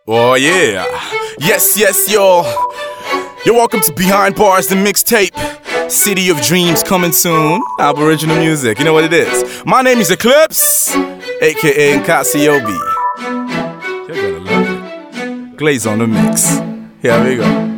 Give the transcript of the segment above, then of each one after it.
Oh yeah. Yes, y'all. You're welcome to Behind Bars, the mixtape. City of Dreams coming soon. Aboriginal music, you know what it is. My name is Eclipse, aka Nkasiobi. You're gonna love it. Glaze on the mix. Here we go.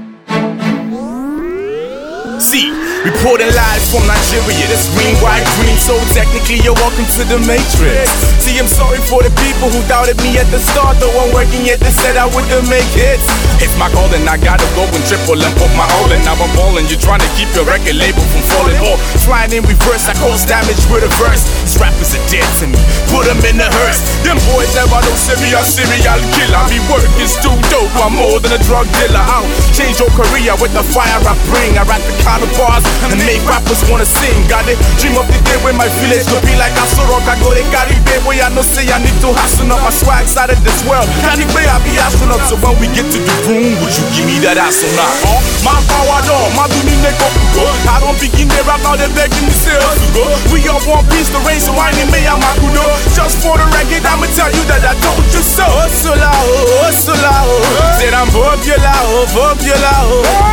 See, reporting live from Nigeria. That's green, white, green. So technically, you're welcome to the Matrix. See, I'm sorry for the people who doubted me at the start. Though I'm working yet, they said I wouldn't make hits. It's my calling, I gotta go and triple and put my all in. Now I'm balling. You're trying to keep your record label from falling off. Flying in reverse, I cause damage with a verse. These rappers are dead to me. Put them in the hearse. Them boys never know serial killer. Me work is too dope. I'm more than a drug dealer. I'll change your career with the fire I bring. I rap the kind of bars and make rappers wanna sing. Got it? Dream of the day when my village could be like Asorok. I go to Caribbean where I know say I need to hasten up my swag side of this world. Caribbean I be astronaut. So when we get to the room, would you give me that astronaut? Oh, my power door, my booty neck up to go. I don't begin there right now, they're begging me say us to go. We all want peace, the rain, so I need me and my kudo. Just for the record, I'ma tell you that I told you so. Hustler, said I'm popular, popular.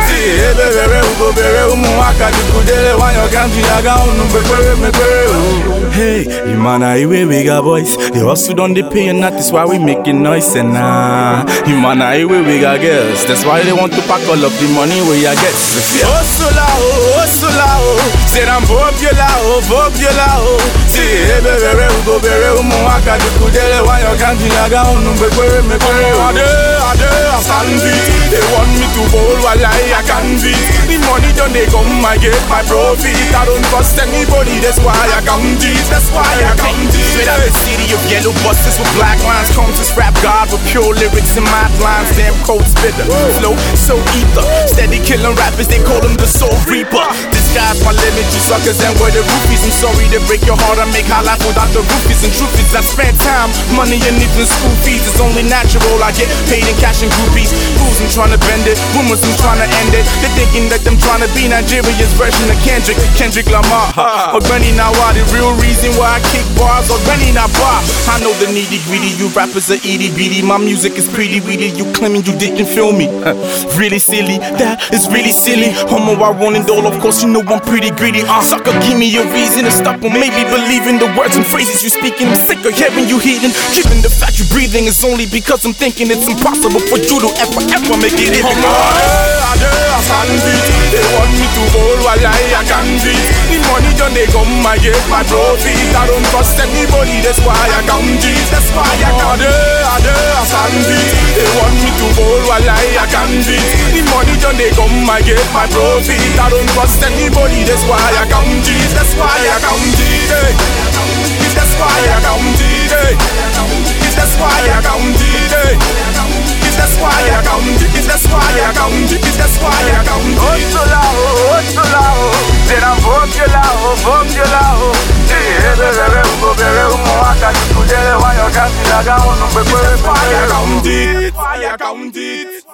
Hey, you man, I we got boys. They hustle on the pay and that's why we making noise and you man, I we got girls. That's why they want to pack all of the money where I get. Hustler, said I'm popular, popular. They want me to bowl while I can be. The money done they come, I get my profit. I don't trust anybody, that's why I count it. That's why I count it. Straight out the city of yellow buses with black lines. Conscious rap God with pure lyrics and mad lines. Damn cold spitter, flow so ether. Steady killing rappers, they call him the soul reaper. This guy's my limit, you suckers and we're the roofies. I'm sorry to break your heart, I make high life without the roofies and troopies. I spend time, money and even school fees. It's only natural, I get paid in cash and groupies. Fools, I'm trying to bend it, rumors, I'm trying to end it. They're thinking that I'm trying to be Nigeria's version of Kendrick Lamar. Or Granny Nawa, the real reason why I kick bars. Or Granny Nawa, I know the needy greedy, you rappers are itty bitty. My music is pretty weedy, you claiming you didn't feel me. Really silly, that is really silly. Homo, I rolling doll, of course you know I'm pretty greedy. Sucker, give me a reason to stop or maybe believing the words and phrases you speaking. I'm sick of hearing you hitting. Given the fact you breathing is only because I'm thinking it's impossible for you to ever make it in. They want me to bowl while I can be. The money done they come, I get my profit. I don't trust anybody, that's why I count it. That's why I count it. They want me to bowl while I can be. The money done they come, I get my profit. I don't trust anybody, that's why I count it. That's why I count it. That's why I count it. That's why I count it. That's why I count it. That's why I count it. That's why I count it. Hustler, said I'm popular, popular. That's why I count it.